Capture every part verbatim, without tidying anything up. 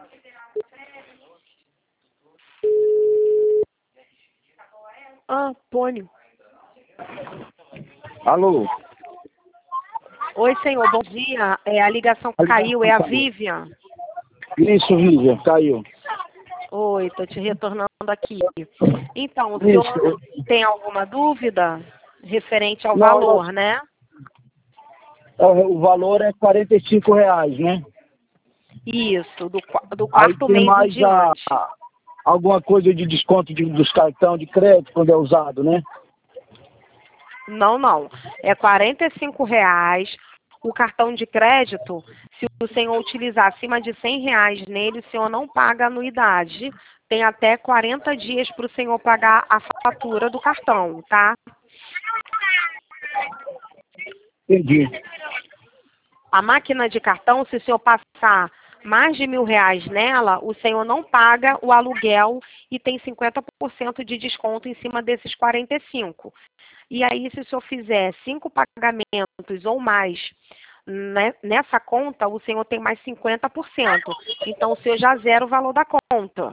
Ah, Pônio. Alô? Oi, senhor, bom dia. É, a ligação caiu, é a Vivian. Isso, Vivian, caiu. Oi, estou te retornando aqui. Então, o senhor Isso. tem alguma dúvida referente ao Não, valor, não. né? O valor é quarenta e cinco reais, né? Isso, do, qua- do Aí quarto tem mês em mais a, diante. a- alguma coisa de desconto de, dos cartões de crédito quando é usado, né? Não, não. É quarenta e cinco reais. O cartão de crédito, se o senhor utilizar acima de cem reais nele, o senhor não paga anuidade. Tem até quarenta dias para o senhor pagar a fatura do cartão, tá? Entendi. A máquina de cartão, se o senhor passar mais de mil reais nela, o senhor não paga o aluguel e tem cinquenta por cento de desconto em cima desses quarenta e cinco. E aí, se o senhor fizer cinco pagamentos ou mais né, nessa conta, o senhor tem mais cinquenta por cento. Então, o senhor já zera o valor da conta.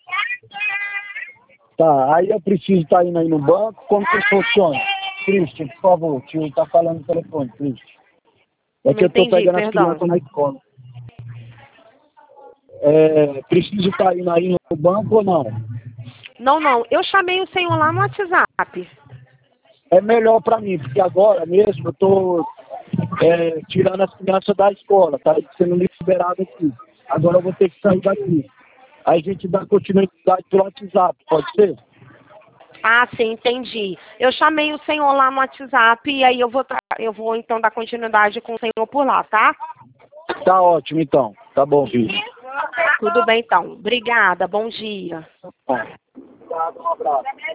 Tá, aí eu preciso estar indo aí no banco, como que funciona? Christian, por favor, o tio tá falando no telefone, Christian. É Não que eu tô entendi, pegando as perdão. crianças na escola. É, preciso estar indo aí no banco ou não? Não, não. Eu chamei o senhor lá no WhatsApp. É melhor para mim, porque agora mesmo eu tô é, tirando as crianças da escola, tá sendo liberado aqui. Agora eu vou ter que sair daqui. Aí a gente dá continuidade pelo WhatsApp, pode ser? Ah, sim, entendi. Eu chamei o senhor lá no WhatsApp e aí eu vou, tra- eu vou então dar continuidade com o senhor por lá, tá? Tá ótimo então. Tá bom, filho. Tudo bem então. Obrigada, bom dia. Tá, um abraço.